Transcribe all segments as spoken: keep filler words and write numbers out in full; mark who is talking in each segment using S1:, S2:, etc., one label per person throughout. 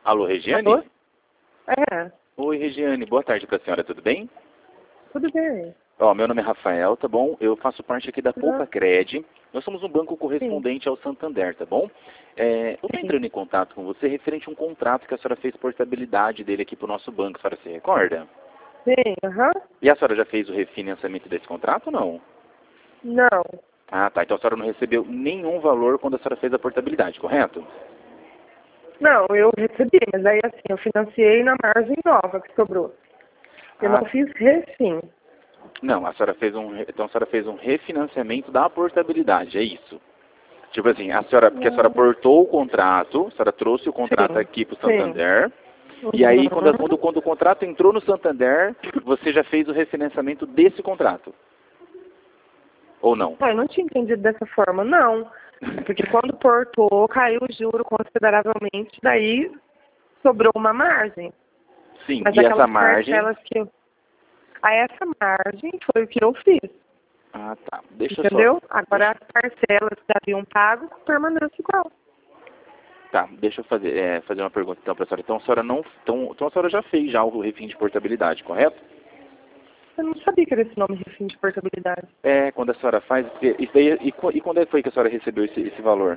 S1: Alô, Regiane?
S2: Alô? É,
S1: Oi, Regiane. Boa tarde pra senhora, tudo bem?
S2: tudo bem.
S1: Ó, meu nome é Rafael, tá bom? Eu faço parte aqui da Poupa
S2: Uhum.
S1: Cred. Nós somos um banco
S2: Sim,
S1: correspondente ao Santander, tá bom? É, eu tô
S2: sim.
S1: entrando em contato com você referente a um contrato que a senhora fez portabilidade dele aqui pro nosso banco, a senhora se recorda?
S2: Sim, aham.
S1: E a senhora já fez o refinanciamento desse contrato ou não?
S2: Não,
S1: Ah, tá. Então a senhora não recebeu nenhum valor quando a senhora fez a portabilidade, correto?
S2: não, eu recebi, mas aí assim, eu financiei na margem nova que sobrou. Eu
S1: Ah,
S2: não fiz refim.
S1: não, a senhora fez um, re- então a senhora fez um refinanciamento da portabilidade, é isso. Tipo assim, a senhora, porque a senhora
S2: Hum,
S1: portou o contrato, a senhora trouxe o contrato
S2: Sim,
S1: aqui para o
S2: sim.
S1: Santander, e aí quando, a- quando,
S2: Uhum.
S1: quando o contrato entrou no Santander, você já fez o refinanciamento desse contrato, ou não?
S2: Ah, eu não tinha entendido dessa forma, não. Porque quando portou, caiu o juro consideravelmente, daí sobrou uma margem.
S1: Sim,
S2: Mas
S1: e essa
S2: aquelas
S1: margem...
S2: parcelas que eu... A essa margem foi o que eu fiz.
S1: Ah, tá. Deixa eu só...
S2: Entendeu? Agora
S1: Deixa,
S2: as parcelas que haviam pago permanecem igual.
S1: tá, deixa eu fazer, é, fazer uma pergunta então para a senhora. Então a senhora não... Então, então a senhora já fez já o refim de portabilidade, correto?
S2: Eu não sabia que era esse nome refim de portabilidade.
S1: É, quando a senhora faz... Porque isso daí, e, qu- e quando é que foi que a senhora recebeu esse, esse valor?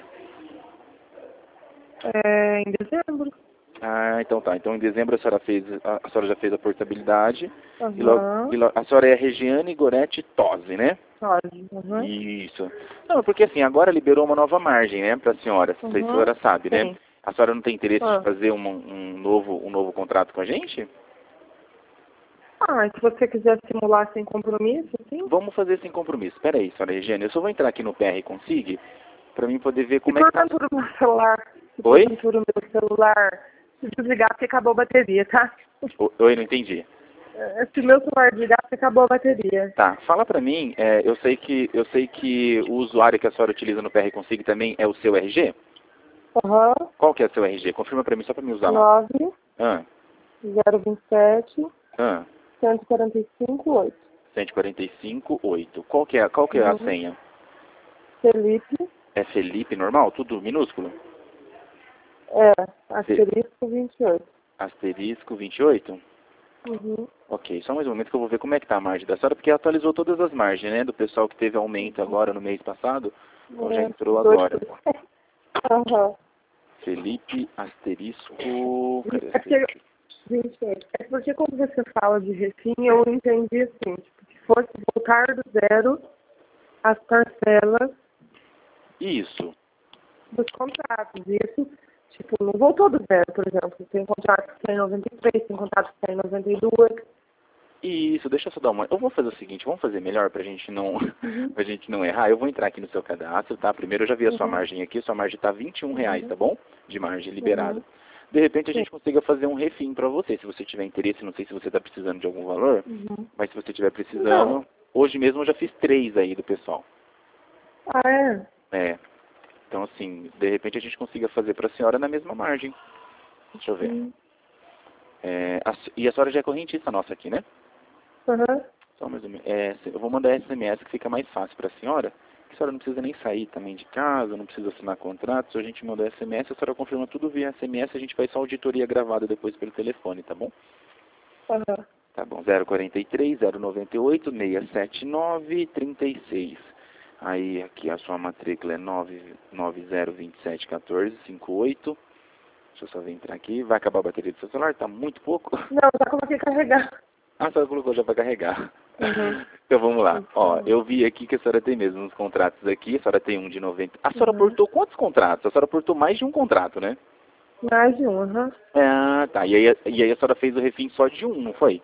S2: É, em dezembro.
S1: Ah, então tá. Então em dezembro a senhora fez, a, a senhora já fez a portabilidade e logo, e
S2: Aham.
S1: logo a senhora é Regiane Goretti Tosi, né?
S2: Pode. Aham.
S1: Isso. Não, porque assim, agora liberou uma nova margem, né, pra senhora, não sei se a
S2: Aham.
S1: senhora sabe, né?
S2: Sim.
S1: A senhora não tem interesse de
S2: Ah.
S1: fazer um, um novo, um novo contrato com a gente?
S2: ah, e se você quiser simular sem compromisso, sim.
S1: Vamos fazer sem compromisso. Espera aí, senhora Regiane, eu só vou entrar aqui no P R Consig pra mim poder ver
S2: Se
S1: como é que tá.
S2: porventura o meu celular, se
S1: Oi?
S2: porventura o meu celular se desligar porque acabou a bateria, tá?
S1: O- Oi, não entendi.
S2: É, Se meu celular desligar porque acabou a bateria.
S1: Tá, fala pra mim, é, eu sei que eu sei que o usuário que a senhora utiliza no P R Consig também é o seu R G?
S2: Aham.
S1: Qual que é o seu R G? Confirma pra mim só pra me usar lá.
S2: nove
S1: Ah,
S2: zero vinte e sete
S1: ah,
S2: cento e quarenta e cinco oito.
S1: cento e quarenta e cinco, oito. Qual que é, qual que é a
S2: Uhum.
S1: senha?
S2: Felipe,
S1: É Felipe normal? Tudo minúsculo?
S2: é,
S1: Fe-
S2: asterisco vinte e oito.
S1: asterisco vinte e oito?
S2: Uhum.
S1: Ok, só mais um momento que eu vou ver como é que tá a margem da senhora, porque atualizou todas as margens, né? Do pessoal que teve aumento agora no mês passado, então já
S2: É,
S1: entrou
S2: dois
S1: agora.
S2: por cento. Aham.
S1: Felipe, asterisco... Cadê
S2: É porque,
S1: asterisco?
S2: gente, é porque quando você fala de refim, eu entendi assim, tipo, que fosse voltar do zero as parcelas
S1: Isso.
S2: dos contratos. E isso, tipo, não voltou do zero, por exemplo. Tem contrato que está em noventa e três, tem contrato que está em noventa e dois.
S1: Isso, deixa eu só dar uma... Eu vou fazer o seguinte, vamos fazer melhor pra gente não,
S2: Uhum.
S1: pra gente não errar. Eu vou entrar aqui no seu cadastro, tá? Primeiro eu já vi a sua
S2: Uhum.
S1: margem aqui, sua margem tá vinte e um reais,
S2: Uhum.
S1: tá bom? De margem liberada.
S2: Uhum.
S1: De repente a
S2: Sim.
S1: gente consiga fazer um refim pra você, se você tiver interesse, não sei se você tá precisando de algum valor,
S2: Uhum.
S1: mas se você tiver
S2: Não.
S1: precisando, hoje mesmo eu já fiz três aí do pessoal.
S2: Ah, é?
S1: É, então assim, de repente a gente consiga fazer pra senhora na mesma margem. Deixa eu ver.
S2: Uhum.
S1: É, a se- e a senhora já é correntista nossa aqui, né?
S2: Uhum.
S1: Só mais um minuto. É, se- eu vou mandar S M S que fica mais fácil para a senhora. Que a senhora não precisa nem sair também de casa, não precisa assinar contrato. Se a gente mandar S M S, a senhora confirma tudo via S M S, a gente faz só auditoria gravada depois pelo telefone, tá bom?
S2: Uhum.
S1: Tá bom. zero quarenta e três, zero noventa e oito, seiscentos e setenta e nove, trinta e seis. Aí aqui a sua matrícula é nove nove zero dois sete um quatro cinco oito. Deixa eu só ver entrar aqui. Vai acabar a bateria do seu celular? Tá muito pouco.
S2: Não, já coloquei carregar.
S1: Ah, a senhora colocou já para carregar.
S2: Uhum.
S1: Então vamos lá. Ó,
S2: Então,
S1: eu vi aqui que a senhora tem mesmo uns contratos aqui. A senhora tem um de noventa. A senhora
S2: uhum.
S1: portou quantos contratos? A senhora portou mais de um contrato, né?
S2: Mais de um, aham.
S1: Ah, tá. E aí, e aí a senhora fez o refim só de um, não foi?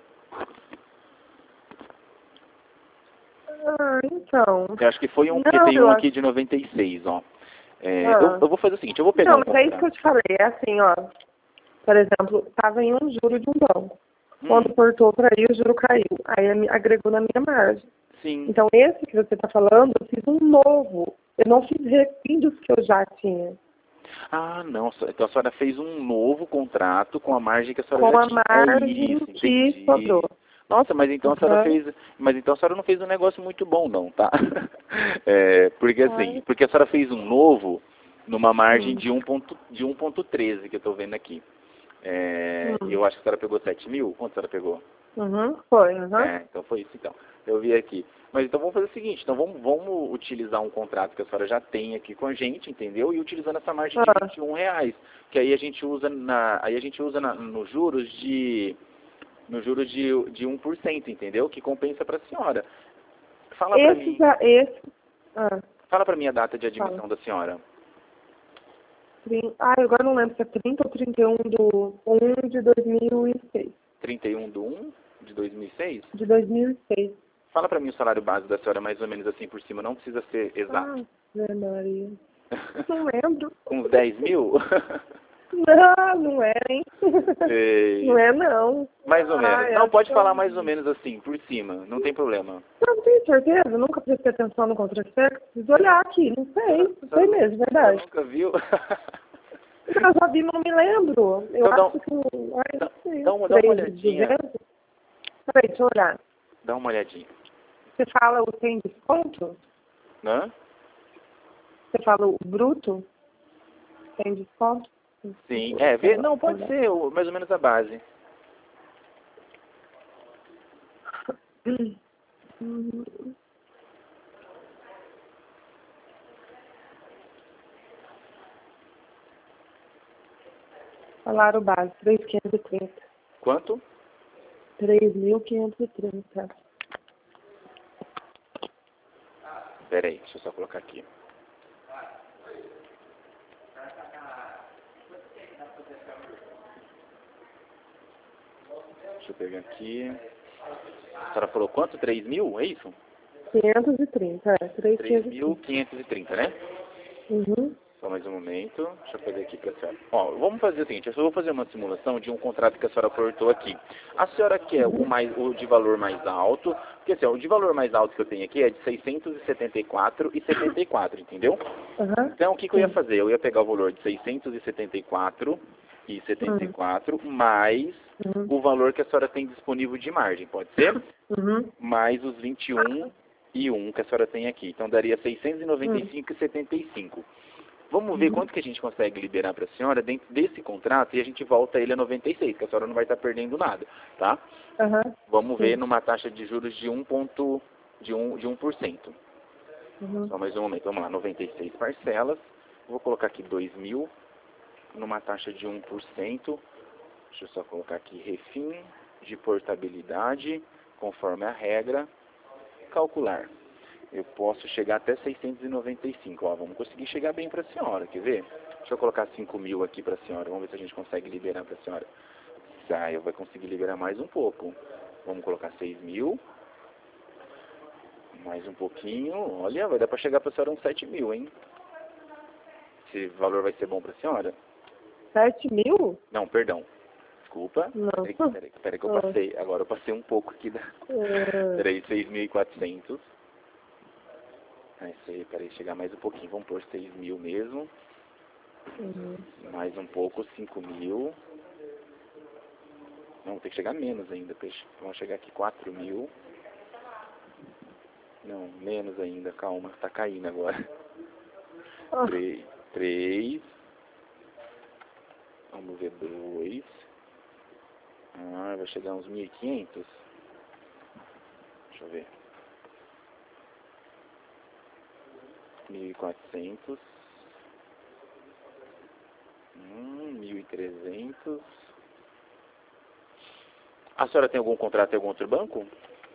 S2: Ah, então.
S1: Eu acho que foi um, porque
S2: Não,
S1: tem
S2: eu
S1: um
S2: acho.
S1: aqui de noventa e seis, ó. É, eu,
S2: Ah.
S1: eu vou fazer o seguinte, eu vou pegar
S2: Não,
S1: um
S2: mas é isso que eu
S1: contrato.
S2: te falei. É assim, ó. Por exemplo, estava em um juro de um banco.
S1: Hum,
S2: Quando cortou para aí, o juro caiu. Aí me agregou na minha margem.
S1: sim.
S2: Então, esse que você está falando, eu fiz um novo. Eu não fiz refim dos que eu já tinha.
S1: Ah, não. Então a senhora fez um novo contrato com a margem que a senhora
S2: Com
S1: já
S2: a
S1: tinha. É
S2: margem
S1: isso,
S2: que sobrou.
S1: entendi. Nossa, mas então a senhora
S2: Aham.
S1: fez. Mas então a senhora não fez um negócio muito bom, não, tá? É, porque assim,
S2: Ai,
S1: porque a senhora fez um novo numa margem
S2: hum.
S1: de um ponto, de um ponto treze que eu tô vendo aqui. É,
S2: Hum.
S1: e eu acho que a senhora pegou sete mil. Quanto a senhora pegou?
S2: Uhum, foi, uhum.
S1: É, então foi isso então. Eu vi aqui. Mas então vamos fazer o seguinte, então vamos, vamos utilizar um contrato que a senhora já tem aqui com a gente, entendeu? E utilizando essa margem de
S2: Ah.
S1: vinte e um reais, que aí a gente usa na, aí a gente usa na, nos juros de nos juros de, de um por cento, entendeu? Que compensa para a senhora. Fala para
S2: Esse
S1: mim.
S2: já, esse. Ah,
S1: Fala para mim a data de admissão
S2: fala.
S1: da senhora.
S2: Trin- Ah, eu agora não lembro se é trinta ou trinta e um do um de dois mil e seis.
S1: trinta e um de um de dois mil e seis?
S2: De dois mil e seis.
S1: Fala para mim o salário base da senhora mais ou menos assim por cima, não precisa ser exato.
S2: Ah, Zé Maria. Não lembro.
S1: Com uns dez mil?
S2: Não, não é, hein?
S1: Sei.
S2: Não é, não.
S1: Mais ou menos.
S2: Ah,
S1: Não,
S2: eu
S1: pode
S2: tô-
S1: falar mais ou menos assim, por cima, não tem problema.
S2: Não tenho certeza, nunca prestei atenção no contra-cheque. Preciso olhar aqui, não sei. Não sei mesmo,
S1: Você
S2: verdade.
S1: nunca viu?
S2: Eu já vi, não me lembro. Eu
S1: Então,
S2: acho que. Ai,
S1: dá,
S2: não sei.
S1: dá uma, dá uma
S2: três,
S1: olhadinha.
S2: duzentos? Peraí, deixa eu olhar.
S1: Dá uma olhadinha.
S2: Você fala o tem desconto?
S1: Hã?
S2: Você fala o bruto? Tem desconto?
S1: Sim. É, vê, não, pode ser o- mais ou menos a base.
S2: Hum. Salário base, três mil quinhentos e trinta.
S1: Quanto?
S2: três mil quinhentos e trinta.
S1: Pera aí, deixa eu só colocar aqui. Deixa eu pegar aqui. A senhora falou quanto? três mil? É isso?
S2: quinhentos e trinta, é. três mil
S1: três
S2: quinhentos e
S1: mil
S2: trinta.
S1: quinhentos e trinta, né?
S2: Uhum.
S1: Só mais um momento. Deixa eu pegar aqui para a senhora. Ó, vamos fazer o seguinte, eu só vou fazer uma simulação de um contrato que a senhora cortou aqui. A senhora quer o, mais, o de valor mais alto, porque assim, ó, o de valor mais alto que eu tenho aqui é de seiscentos e setenta e quatro reais e setenta e quatro centavos, entendeu?
S2: Uhum.
S1: Então, o que, que eu ia fazer? Eu ia pegar o valor de seiscentos e setenta e quatro reais e setenta e quatro centavos mais
S2: Uhum.
S1: o valor que a senhora tem disponível de margem, pode ser?
S2: Uhum.
S1: Mais os vinte e um e um que a senhora tem aqui. Então, daria seiscentos e noventa e cinco reais e setenta e cinco centavos. Vamos ver
S2: Uhum.
S1: quanto que a gente consegue liberar para a senhora dentro desse contrato e a gente volta ele a noventa e seis, que a senhora não vai estar perdendo nada, tá?
S2: Uhum.
S1: Vamos
S2: Sim.
S1: ver numa taxa de juros de um ponto, de um, de um por cento.
S2: Uhum.
S1: Só mais um momento, vamos lá, noventa e seis parcelas. Vou colocar aqui dois mil numa taxa de um por cento. Deixa eu só colocar aqui refim de portabilidade, conforme a regra, calcular. Eu posso chegar até seiscentos e noventa e cinco. Ó, vamos conseguir chegar bem para a senhora, quer ver? Deixa eu colocar cinco mil aqui para a senhora. Vamos ver se a gente consegue liberar para a senhora. Ah, eu vou conseguir liberar mais um pouco. Vamos colocar seis mil. Mais um pouquinho. Olha, vai dar para chegar para a senhora uns sete mil, hein? Esse valor vai ser bom para a senhora?
S2: sete mil?
S1: Não, perdão. Desculpa.
S2: Não.
S1: Peraí, peraí, peraí que eu
S2: Ah.
S1: passei. Agora eu passei um pouco aqui da...
S2: Ah.
S1: Peraí, seis mil e quatrocentos. É isso aí, peraí, chegar mais um pouquinho. Vamos pôr seis mil mesmo.
S2: Uhum.
S1: Mais um pouco, cinco mil. Não, tem que chegar menos ainda, peixe. Vamos chegar aqui, quatro mil. Não, menos ainda, calma, tá caindo agora.
S2: Ah.
S1: Três, três. Vamos ver, dois. Ah, vai chegar uns mil e quinhentos. Deixa eu ver. Mil e quatrocentos. Hum, mil e trezentos. A senhora tem algum contrato em algum outro banco?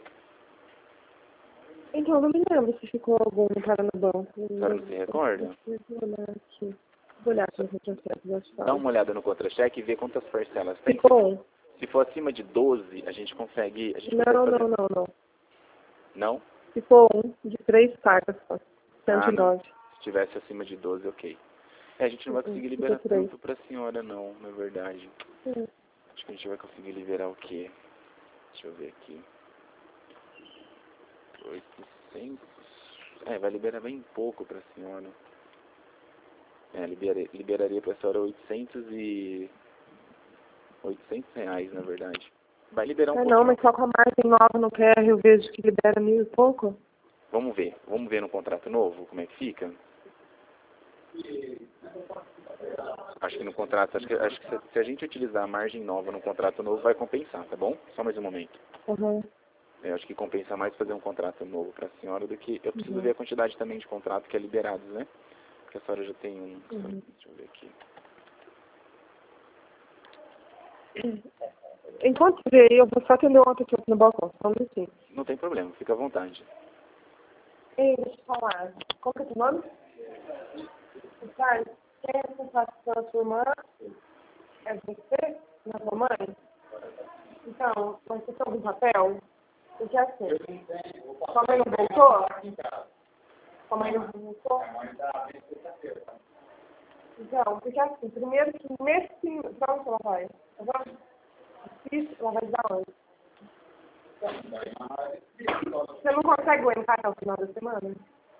S2: Então, não me lembro se ficou algum cara no banco.
S1: A senhora não se recorda?
S2: Deixa eu olhar aqui. Vou olhar aqui no contra-cheque, já te
S1: Dá
S2: falo.
S1: uma olhada no contra-cheque e vê quantas parcelas tem.
S2: Ficou um.
S1: Se for acima de doze, a gente consegue... A gente
S2: Não,
S1: consegue
S2: não,
S1: fazer...
S2: não, não.
S1: Não?
S2: Ficou um de três cargas só.
S1: Ah,
S2: cento e
S1: não.
S2: nove.
S1: Se tivesse acima de doze, ok. É, a gente não vai
S2: Uhum,
S1: conseguir
S2: fica
S1: liberar
S2: três.
S1: tanto pra senhora, não, na verdade.
S2: Hum.
S1: Acho que a gente vai conseguir liberar o quê? Deixa eu ver aqui. oitocentos. É, vai liberar bem pouco pra senhora. É, liberaria, liberaria pra senhora oitocentos e... oitocentos reais, na verdade. Vai liberar um
S2: Ah,
S1: pouquinho.
S2: não, mas só com a margem nova no Q R eu vejo que libera mil e pouco.
S1: Vamos ver. Vamos ver no contrato novo como é que fica? Acho que no contrato, acho que, acho que se, se a gente utilizar a margem nova no contrato novo, vai compensar, tá bom? Só mais um momento.
S2: Uhum.
S1: Eu acho que compensa mais fazer um contrato novo para a senhora do que... Eu preciso
S2: Uhum.
S1: ver a quantidade também de contrato que é liberados, né? Porque a senhora já tem um...
S2: Uhum.
S1: Deixa eu ver aqui.
S2: Enquanto vê aí, eu vou só atender uma pessoa aqui no balcão, só um minutinho.
S1: Não tem problema, fica à vontade.
S2: Ei, deixa eu falar. Qual que é o teu nome? Ricardo, quem é essa satisfação da sua irmã? É você? Não é sua mãe? Então, mas você tem algum papel? Porque assim, sua mãe não voltou? Sua mãe não voltou? Então, porque assim, primeiro que nesse... Pra onde ela vai? Ela vai dar onde? Você não consegue aguentar até o final da semana?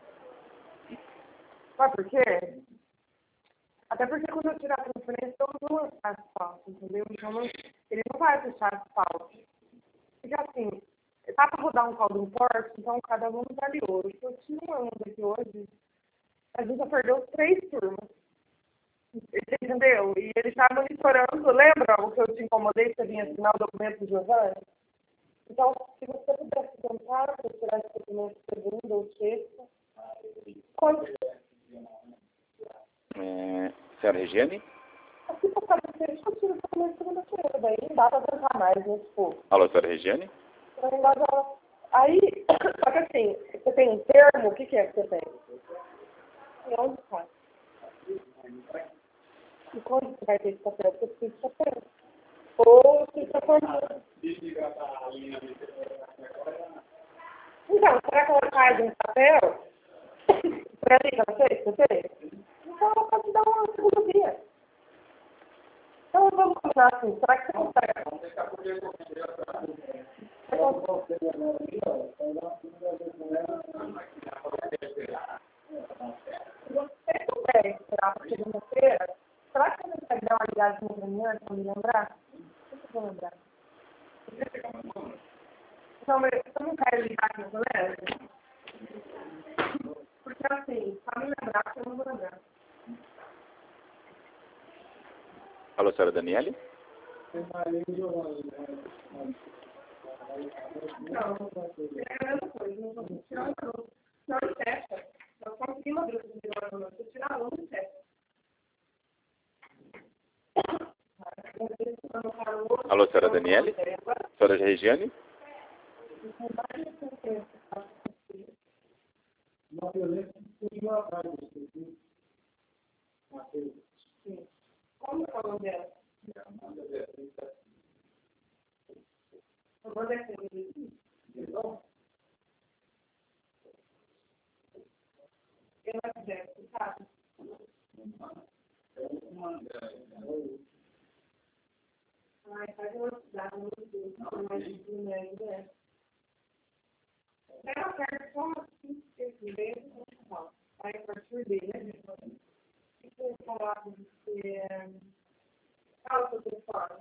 S2: Sabe por quê? Até porque quando eu tirar a transferência, eu não vou lançar asfalto, entendeu? Então, não, ele não vai fechar asfalto. Porque assim, tá pra rodar um caldo no porto, então cada um vale ouro. Se eu tiro um aluno daqui hoje, a gente já perdeu três turmas. Entendeu? E ele tá monitorando, lembra o que eu te incomodei, que você vinha assinar o documento do Giovanni? Então, se você pudesse tentar para tirar esse documento segunda ou sexta, quanto?
S1: É, senhora Regiane?
S2: Assim, por causa disso, eu tiro o documento segunda-feira, daí não dá para tentar mais, né? Tipo,
S1: Alô, senhora Regiane?
S2: aí, só que assim, você tem um termo, o que, que é que você tem? E onde está? E quando você vai ter esse papel? Você precisa de papel. Ou se você for... Então, será que ela faz um papel? Foi ali que ela fez, você fez? Então ela pode dar uma segunda via. Então vamos combinar assim, será que você consegue? Se você puder esperar para segunda-feira, será que você consegue dar uma ligadinha para mim antes para me lembrar? Deixa eu vou lembrar. Não, mas eu não quero ligar aqui no colégio. Porque assim, para me lembrar, eu não vou lembrar.
S1: Alô, senhora Daniele?
S2: Não, é a mesma coisa, não vou tirar o aluno. Não, ele fecha. Nós conseguimos abrir o primeiro ano, não. Se eu tirar o aluno, ele fecha.
S1: Alô, senhora Daniele? Senhora Regiane?
S2: Como é o nome dela? O nome é assim, eu não quiser, sabe? Ai, faz uma cidade, meu Deus, não mais de né? Pega a carta só assim, esse beijo, aí a partir dele, né? O que eu vou falar com você? Fala seu telefone.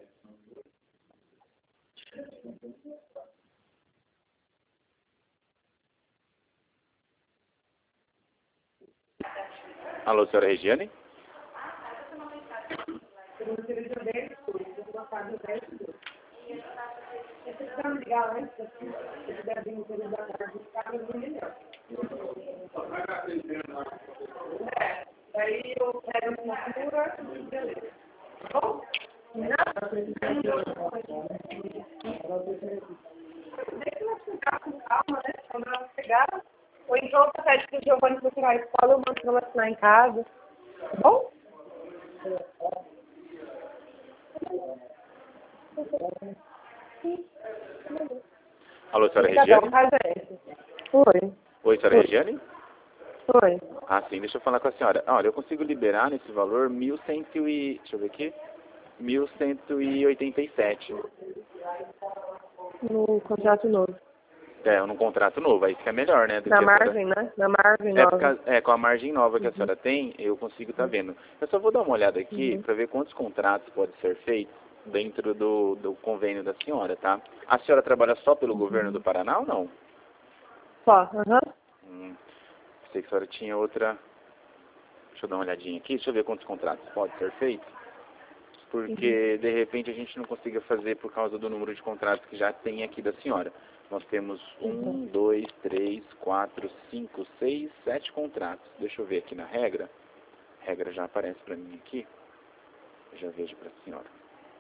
S1: Alô, senhora Regiane?
S2: Eu não queria dizer dez coisas, eu vou botar de dez coisas. Se você quiser me ligar antes, assim, se quiser vir no período da tarde, ficar me melhor. É, daí eu pego uma cura e beleza. Tá bom? Nada. Deixa ela chegar com calma, né? Quando ela chegar. Ou então você pede para o Giovanni procurar a escola, eu mando para ela assinar em casa. Tá bom?
S1: Alô, senhora Regiane?
S2: Oi.
S1: Oi, senhora Regiane?
S2: Oi.
S1: Ah, sim, deixa eu falar com a senhora. Olha, eu consigo liberar nesse valor mil cento e... Deixa eu ver aqui. mil cento e oitenta e sete.
S2: No contrato novo.
S1: É, num contrato novo, aí fica melhor, né? Do
S2: Na
S1: que a senhora...
S2: margem, né? Na margem
S1: É,
S2: nova.
S1: por causa- é, com a margem nova que a senhora tem, eu consigo estar vendo. Eu só vou dar uma olhada aqui
S2: Uhum.
S1: para ver quantos contratos podem ser feitos dentro do, do convênio da senhora, tá? A senhora trabalha só pelo
S2: Uhum.
S1: governo do Paraná ou não?
S2: Só, aham.
S1: Hum, sei que a senhora tinha outra... Deixa eu dar uma olhadinha aqui, deixa eu ver quantos contratos pode ser feito. Porque, de repente, a gente não consiga fazer por causa do número de contratos que já tem aqui da senhora. Nós temos um, dois, três, quatro, cinco, seis, sete contratos. Deixa eu ver aqui na regra. A regra já aparece para mim aqui. Eu já vejo para a senhora.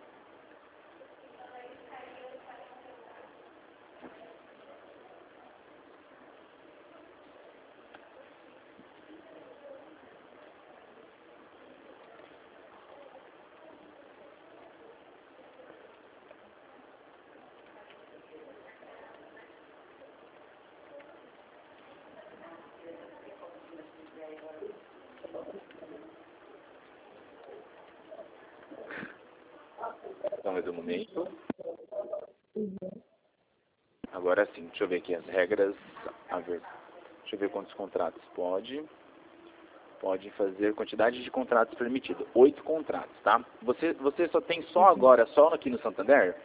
S1: Então, mais um momento. Agora sim, deixa eu ver aqui as regras. A ver. Deixa eu ver quantos contratos pode. Pode fazer quantidade de contratos permitida. Oito contratos, tá? Você, você só tem só agora, só aqui no Santander?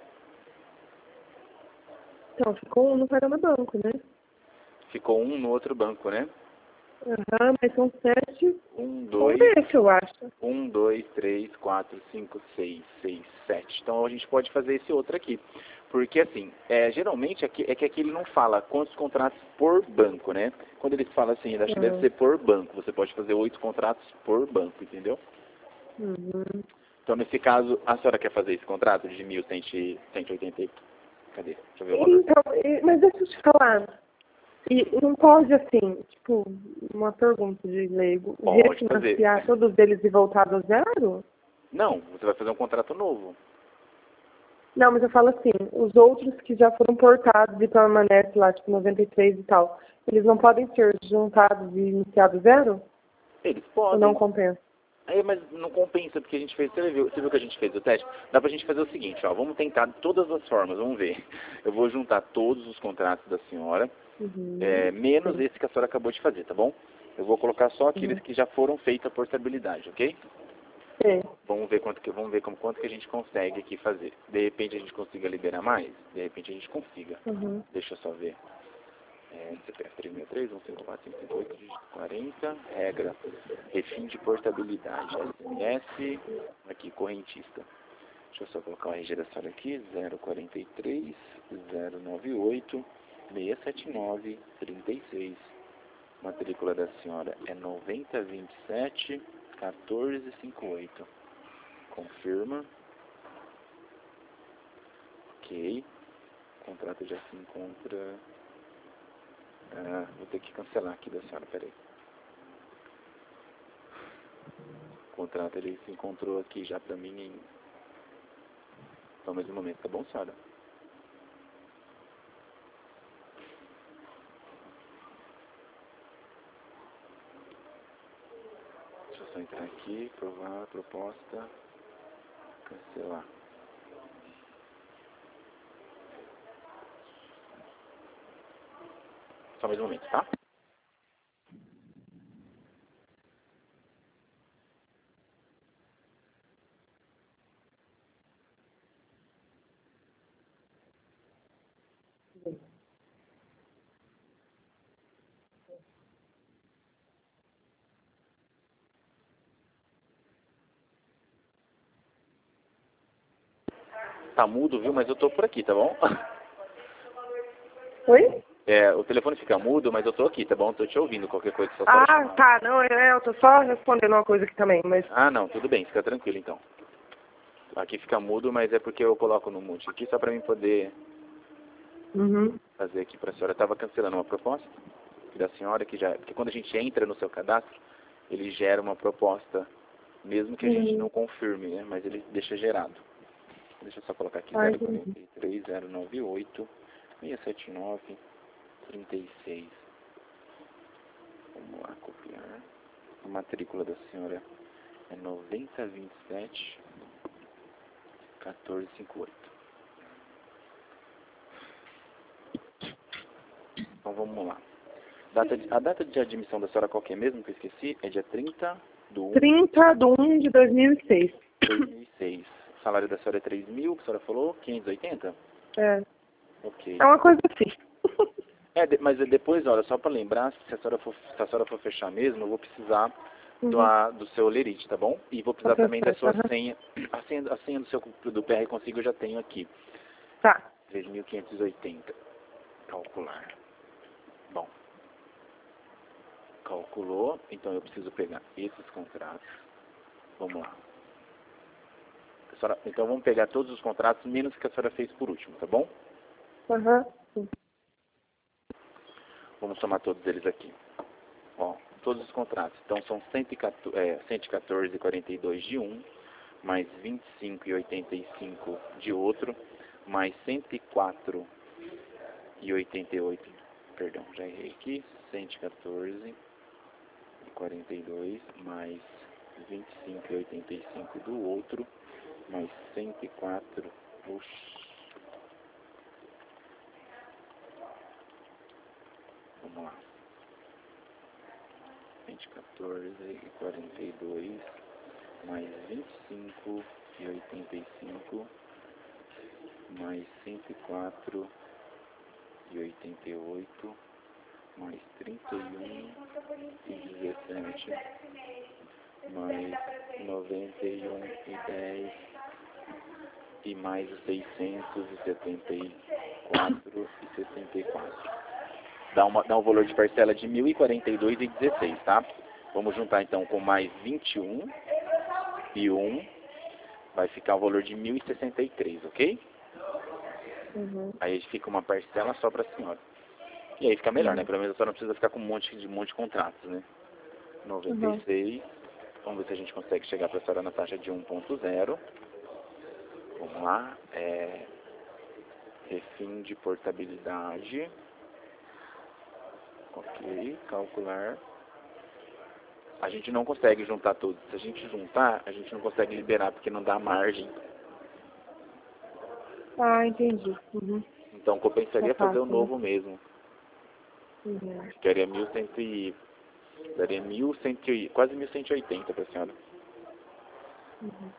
S2: Então, ficou um no Paraná Banco, né?
S1: Ficou um no outro banco, né?
S2: Aham, mas são sete.
S1: Um,
S2: Um
S1: dois,
S2: desse, eu acho.
S1: um, dois, três, quatro, cinco, seis, seis, sete. Então a gente pode fazer esse outro aqui. Porque assim, é, geralmente aqui, é que aqui ele não fala quantos contratos por banco, né? Quando eles falam assim, ele acha que deve ser por banco. Você pode fazer oito contratos por banco, entendeu?
S2: Uhum.
S1: Então nesse caso, a senhora quer fazer esse contrato de mil cento e oitenta? Cadê? Deixa eu ver o valor.
S2: Então, e- mas deixa eu te falar. E não pode, assim, tipo, uma pergunta de leigo,
S1: Pode fazer.
S2: refinanciar todos eles e voltar do zero?
S1: Não, você vai fazer um contrato novo.
S2: Não, mas eu falo assim, os outros que já foram portados e permanecem lá, tipo, noventa e três e tal, eles não podem ser juntados e iniciados zero?
S1: Eles
S2: Ou
S1: podem.
S2: não compensa?
S1: Aí, mas não compensa, porque a gente fez, você viu, você viu que a gente fez o teste? Dá pra gente fazer o seguinte, ó, vamos tentar de todas as formas, vamos ver. Eu vou juntar todos os contratos da senhora,
S2: Uhum.
S1: é, menos
S2: Sim.
S1: esse que a senhora acabou de fazer, tá bom? Eu vou colocar só aqueles
S2: Uhum.
S1: que já foram feitos a portabilidade, ok?
S2: Sim.
S1: Vamos ver quanto que, vamos ver como, quanto que a gente consegue aqui fazer. De repente a gente consiga liberar mais, de repente a gente consiga.
S2: Uhum.
S1: Deixa eu só ver. É, C P F três seis três, um cinco quatro, cinco cinco oito, dígito quarenta, regra, refim de portabilidade, S M S, aqui, correntista. Deixa eu só colocar o R G da senhora aqui, zero quatro três, zero nove oito, seis sete nove, três seis. Matrícula da senhora é noventa vinte e sete, quatorze cinquenta e oito. Confirma. Ok. O contrato já se encontra... Ah, vou ter que cancelar aqui da senhora, peraí. O contrato ele se encontrou aqui já pra mim em... Só mais um momento, tá bom, senhora? Deixa eu só entrar aqui, provar, proposta, cancelar. Só mais um momento, tá? Tá mudo, viu? Mas eu tô por aqui, tá bom?
S2: Oi?
S1: É, o telefone fica mudo, mas eu tô aqui, tá bom? Tô te ouvindo, qualquer coisa que só
S2: Ah,
S1: chamar.
S2: tá. Não, é, eu tô só respondendo uma coisa aqui também, mas...
S1: Ah, não, tudo bem, fica tranquilo então. Aqui fica mudo, mas é porque eu coloco no mute aqui só pra mim poder
S2: Uhum.
S1: fazer aqui pra senhora. Eu tava cancelando uma proposta da senhora, que já... Porque quando a gente entra no seu cadastro, ele gera uma proposta, mesmo que a gente
S2: Uhum.
S1: não confirme, né? Mas ele deixa gerado. Deixa eu só colocar aqui,
S2: Ai,
S1: zero quatro três, zero nove oito, seis sete nove, três seis. Vamos lá, copiar. A matrícula da senhora é noventa vinte e sete, quatorze cinquenta e oito. Então vamos lá. Data de, a data de admissão da senhora qual que é mesmo, que eu esqueci? É dia trinta de um
S2: trinta de um de dois mil e seis.
S1: de dois mil e seis. O salário da senhora é três mil, que a senhora falou? quinhentos e oitenta?
S2: É.
S1: Ok.
S2: É uma coisa assim.
S1: É, de, mas depois, olha, só para lembrar, se a, senhora for, se a senhora for fechar mesmo, eu vou precisar
S2: Uhum.
S1: do, a, do seu Lerite, tá bom? E vou precisar
S2: Tá
S1: também da sua
S2: perfeito, aham.
S1: senha. A senha, a senha do seu do P R Consigo eu já tenho aqui.
S2: Tá.
S1: três mil quinhentos e oitenta. Calcular. Bom. Calculou. Então eu preciso pegar esses contratos. Vamos lá. A senhora, então vamos pegar todos os contratos, menos que a senhora fez por último, tá bom?
S2: Aham. Sim.
S1: Vamos somar todos eles aqui. Ó, todos os contratos. Então são cento e quatorze, é, cento e quatorze vírgula quarenta e dois de um, mais vinte e cinco vírgula oitenta e cinco de outro, mais cento e quatro vírgula oitenta e oito, perdão, já errei aqui, cento e quatorze vírgula quarenta e dois, mais vinte e cinco vírgula oitenta e cinco do outro, mais cento e quatro, oxi. Vamos lá. cento e quatorze vírgula quarenta e dois mais vinte e cinco vírgula oitenta e cinco mais cento e quatro vírgula oitenta e oito mais trinta e um vírgula dezessete mais noventa e um vírgula dez e mais seiscentos e setenta e quatro vírgula sessenta e quatro. Dá, uma, dá um valor de parcela de mil e quarenta e dois vírgula dezesseis, tá? Vamos juntar então com mais vinte e um e um, vai ficar o valor de mil e sessenta e três, ok?
S2: Uhum.
S1: Aí fica uma parcela só para a senhora. E aí fica melhor,
S2: Uhum.
S1: né? Pelo menos a senhora não precisa ficar com um monte de, um monte de contratos, né? noventa e seis, vamos ver se a gente consegue chegar para a senhora na taxa de um ponto zero. Vamos lá, é... refim de portabilidade. Ok, calcular. A gente não consegue juntar todos. Se a gente juntar, a gente não consegue liberar, porque não dá margem.
S2: Ah, entendi. Uhum.
S1: Então compensaria
S2: Tá
S1: fazer o
S2: fácil, né?
S1: novo mesmo.
S2: Uhum.
S1: Que daria mil e cem e... daria mil e cem e... quase mil cento e oitenta para a senhora.
S2: Uhum.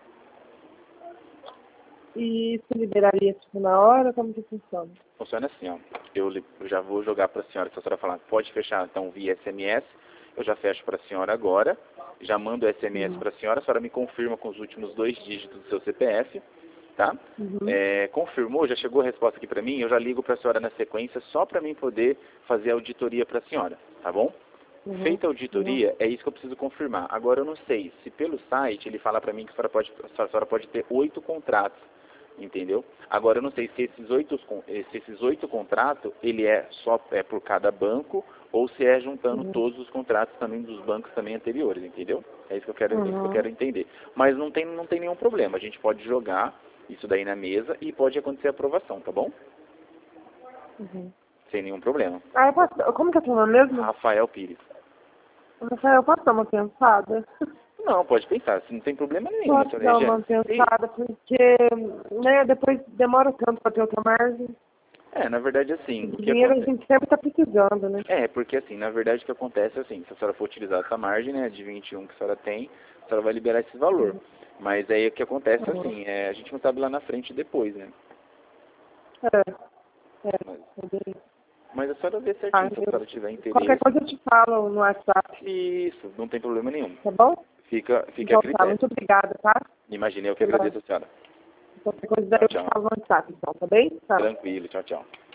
S2: E isso liberaria tipo na hora? Como que funciona?
S1: Funciona assim, ó. Eu, li- eu já vou jogar para a senhora, se a senhora falar, pode fechar então via S M S, eu já fecho para a senhora agora, já mando o S M S
S2: Uhum.
S1: para a senhora, a senhora me confirma com os últimos dois dígitos do seu C P F, tá?
S2: Uhum.
S1: É, confirmou, já chegou a resposta aqui para mim, eu já ligo para a senhora na sequência, só para mim poder fazer a auditoria para a senhora, tá bom?
S2: Uhum.
S1: Feita a
S2: Uhum.
S1: auditoria, é isso que eu preciso confirmar. Agora eu não sei se pelo site ele fala para mim que a senhora pode, a senhora pode ter oito contratos. Entendeu? Agora eu não sei se esses oito, se esses oito contratos, ele é só é por cada banco, ou se é juntando
S2: Uhum.
S1: todos os contratos também dos bancos também anteriores, entendeu? É isso que eu quero, é isso que eu
S2: Uhum.
S1: quero entender. Mas não tem, não tem nenhum problema, a gente pode jogar isso daí na mesa e pode acontecer a aprovação, tá bom?
S2: Uhum.
S1: Sem nenhum problema.
S2: Ah, eu posso, como que é seu nome mesmo?
S1: Rafael Pires.
S2: Rafael, eu posso dar uma pensada?
S1: Não, pode pensar, não tem problema nenhum,
S2: Posso
S1: senhora
S2: dar
S1: Regiane.
S2: uma pensada, porque né, depois demora tanto para ter outra margem.
S1: É, na verdade assim, o
S2: O
S1: que
S2: dinheiro a
S1: acontece?
S2: gente sempre está precisando, né?
S1: É, porque assim, na verdade o que acontece é assim, se a senhora for utilizar essa margem, né, de vinte e um que a senhora tem, a senhora vai liberar esse valor.
S2: Uhum.
S1: Mas aí o que acontece é
S2: Uhum.
S1: assim, é, a gente não sabe lá na frente depois, né?
S2: É, é,
S1: Mas,
S2: é bem.
S1: mas a senhora vê
S2: Ah,
S1: certinho, se a
S2: eu,
S1: senhora tiver
S2: qualquer
S1: interesse.
S2: coisa eu te falo no WhatsApp,
S1: Isso, não tem problema nenhum.
S2: tá bom?
S1: Fica, fica a
S2: Então tá,
S1: critério.
S2: muito obrigada, tá?
S1: Imagine, eu que
S2: Pela,
S1: agradeço a senhora.
S2: qualquer coisa daí
S1: Tchau,
S2: eu te
S1: tchau.
S2: falo no WhatsApp, então, tá bem? Tá.
S1: Tranquilo, tchau, tchau.